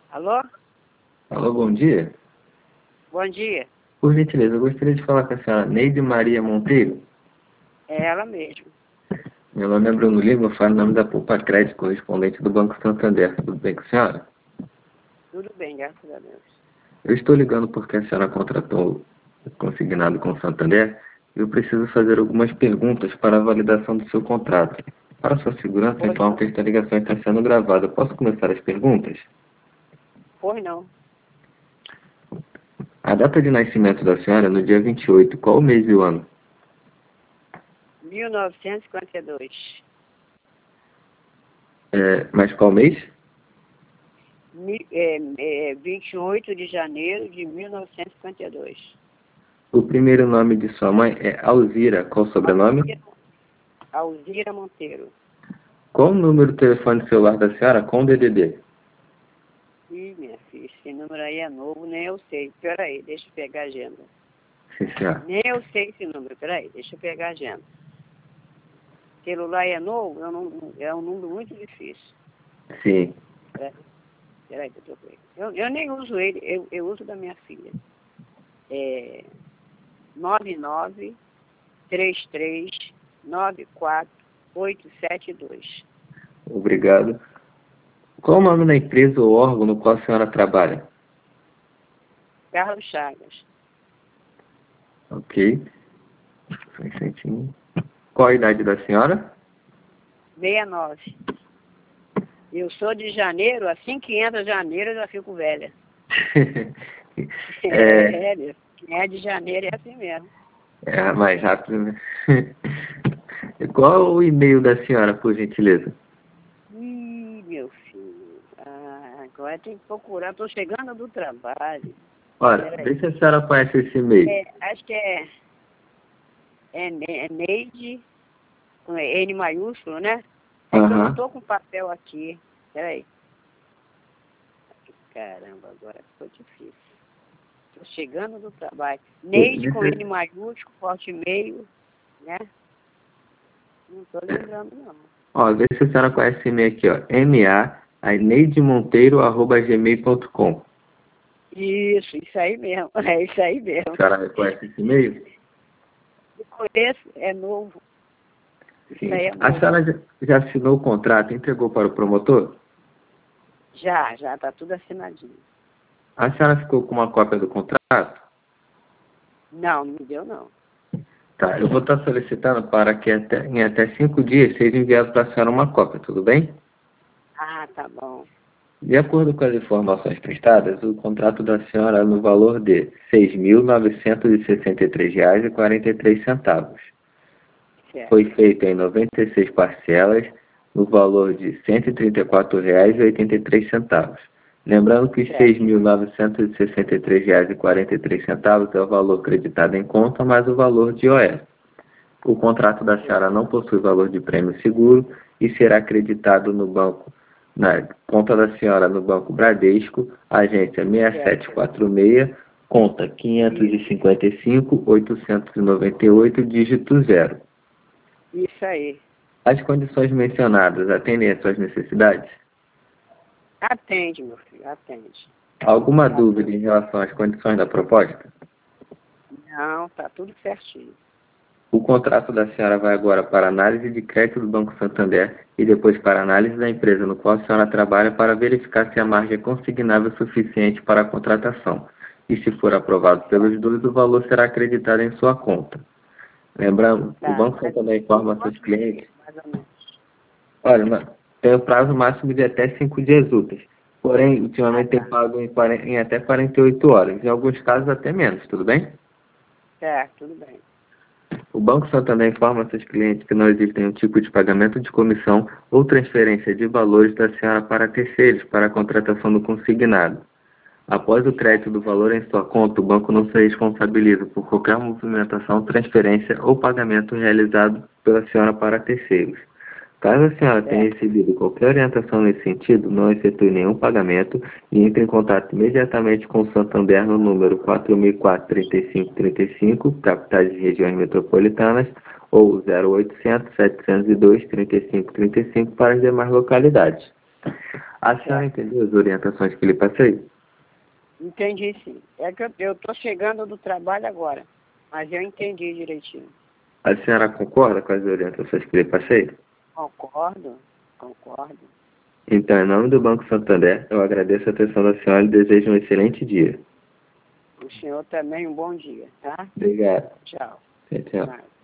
Alô? Alô, bom dia. Bom dia. Por gentileza, eu gostaria de falar com a senhora Neide Maria Monteiro. É ela mesmo. Meu nome é Bruno Lima, eu falo em nome da Poupa Crédito, correspondente do Banco Santander. Tudo bem com a senhora? Tudo bem, graças a Deus. Eu estou ligando porque a senhora contratou consignado com o Santander e eu preciso fazer algumas perguntas para a validação do seu contrato. Para sua segurança, Pois informo não. que esta ligação está sendo gravada. Posso começar as perguntas? Pois não. A data de nascimento da senhora é no dia 28. Qual o mês e o ano? 1952. Mas qual mês? 28 de janeiro de 1952. O primeiro nome de sua mãe é Alzira. Qual o sobrenome? Alzira Monteiro. Qual o número do telefone celular da senhora com o DDD? Ih, minha filha, esse número aí é novo, nem eu sei. Peraí, deixa eu pegar a agenda. Sim, senhora. Nem eu sei esse número, peraí, deixa eu pegar a agenda. Celular é novo, é um número muito difícil. Sim. Peraí, que eu tô com ele. Eu nem uso ele, eu uso da minha filha. 993394 872. Obrigado. Qual o nome da empresa ou órgão no qual a senhora trabalha? Carlos Chagas. Ok. Só um instantinho. Qual a idade da senhora? 69. Eu sou de janeiro, assim que entra janeiro eu já fico velha. Meu. Quem é de janeiro é assim mesmo. É mais rápido, né? Qual o e-mail da senhora, por gentileza? Ih, meu filho. Agora tem que procurar. Estou chegando do trabalho. Ora, vê se a senhora conhece esse e-mail. Acho que é Neide, com N maiúsculo, né? É que eu não estou com papel aqui. Peraí. Caramba, agora ficou difícil. Estou chegando do trabalho. Neide com N maiúsculo, forte e-mail, né? Não estou lembrando, não. Ó, vê se a senhora conhece esse e-mail aqui, ó. neidemonteiro@gmail.com. Isso aí mesmo. É isso aí mesmo. A senhora conhece esse e-mail? Eu conheço, é novo. Sim. Isso aí é novo. A senhora já assinou o contrato e entregou para o promotor? Já está tudo assinadinho. A senhora ficou com uma cópia do contrato? Não me deu, não. Tá, eu vou estar solicitando para que em até 5 dias seja enviado para a senhora uma cópia, tudo bem? Ah, tá bom. De acordo com as informações prestadas, o contrato da senhora é no valor de R$ 6.963,43. Certo. Foi feito em 96 parcelas, no valor de R$ 134,83. Lembrando que R$ 6.963,43 é o valor creditado em conta, mais o valor de IOF. O contrato da senhora não possui valor de prêmio seguro e será acreditado no banco, na conta da senhora no Banco Bradesco, agência 6746, conta 555.898, dígito 0. Isso aí. As condições mencionadas atendem às suas necessidades? Atende, meu filho, atende. Alguma dúvida em relação às condições da proposta? Não, tá tudo certinho. O contrato da senhora vai agora para análise de crédito do Banco Santander e depois para análise da empresa no qual a senhora trabalha para verificar se a margem é consignável suficiente para a contratação. E se for aprovado pelos dois, o valor será acreditado em sua conta. Lembrando, o Banco Santander informa seus clientes. Mais ou menos. Olha, tem o prazo máximo de até 5 dias úteis. Porém, ultimamente tem pago em até 48 horas. Em alguns casos, até menos, tudo bem? Certo, tudo bem. O Banco Santander informa seus clientes que não existe nenhum tipo de pagamento de comissão ou transferência de valores da senhora para terceiros para a contratação do consignado. Após o crédito do valor em sua conta, o banco não se responsabiliza por qualquer movimentação, transferência ou pagamento realizado pela senhora para terceiros. Caso a senhora tenha recebido qualquer orientação nesse sentido, não efetue nenhum pagamento e entre em contato imediatamente com o Santander no número 4004-3535, capitais e regiões metropolitanas, ou 0800-702-3535 para as demais localidades. A senhora entendeu as orientações que lhe passei? Entendi, sim. É que eu estou chegando do trabalho agora, mas eu entendi direitinho. A senhora concorda com as orientações que lhe passei? Concordo, concordo. Então, em nome do Banco Santander, eu agradeço a atenção da senhora e desejo um excelente dia. O senhor também um bom dia, tá? Obrigado. Tchau. Tchau, tchau. Nada.